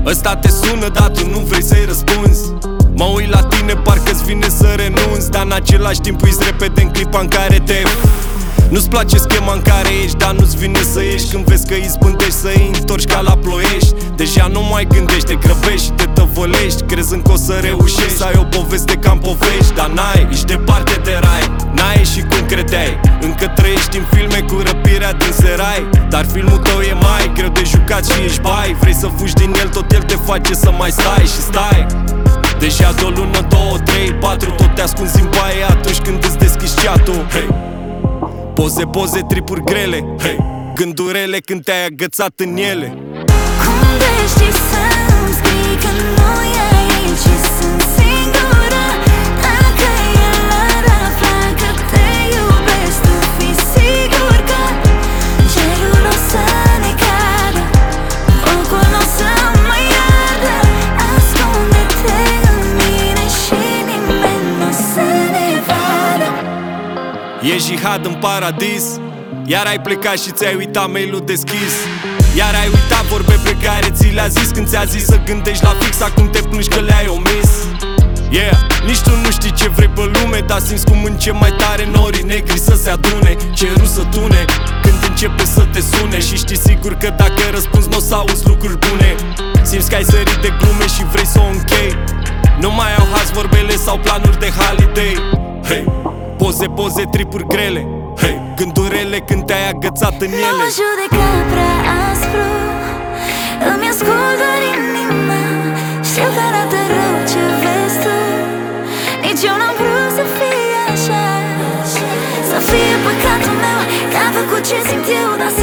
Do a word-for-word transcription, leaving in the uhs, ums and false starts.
Ăsta te sună, dar tu nu vrei să-i răspunzi. Mă uit la tine, parcă-ți vine să renunți, dar în același timp uiți repede în clipa în care te... Nu-ți place schema în care ești, dar nu-ți vine să ieși când vezi că izbândești să-i întorci ca la Ploiești. Deja nu mai gândești, te grăbești și te tăvălești, crezând că o să reușești să ai o poveste ca în povești. Dar n-ai, ești departe de rai, n-ai ieșit cum credeai. Încă trăiești în filme cu răpirea din serai, dar filmul tău e mai greu de jucat și ești bai. Vrei să fugi din el, tot el te face să mai stai și stai. Deja de o lună, două, trei, patru, tot te ascunzi în baie atunci când îți deschizi chat-ul. Hey. Poze, poze, tripuri grele, hey. Gândurile când te-ai agățat în ele. Cum de știi să-mi scrii că nu e aici și sunt singură? Dacă el ar afla că te iubesc, tu fii sigur că cerul o să ne cadă, focul o să mă iardă. Ascunde-te în mine și nimeni n-o să ne vadă. E jihad în paradis, iar ai plecat și ți-ai uitat mail-ul deschis. Iar ai uitat vorbe pe care ți le-a zis când ți-a zis să gândești la fix. Acum te plângi că le-ai omis. Yeah, nici tu nu știi ce vrei pe lume, dar simți cum încep mai tare norii negri să se adune, cerul să tune când începe să te sune. Și știi sigur că dacă răspunzi n-o să auzi lucruri bune. Simți că ai sărit de glume și vrei să o închei. Nu mai au haz vorbele sau planuri de holiday. Hey. Poze, poze, tripuri grele, hey. Gândurile când te-ai agățat în ele. Nu mă judeca prea aspru, îmi ascult doar inima. Știu că arată rău ce vezi tu, nici eu n-am vrut să fie așa. Să fie păcatul meu că am făcut ce simt eu, dar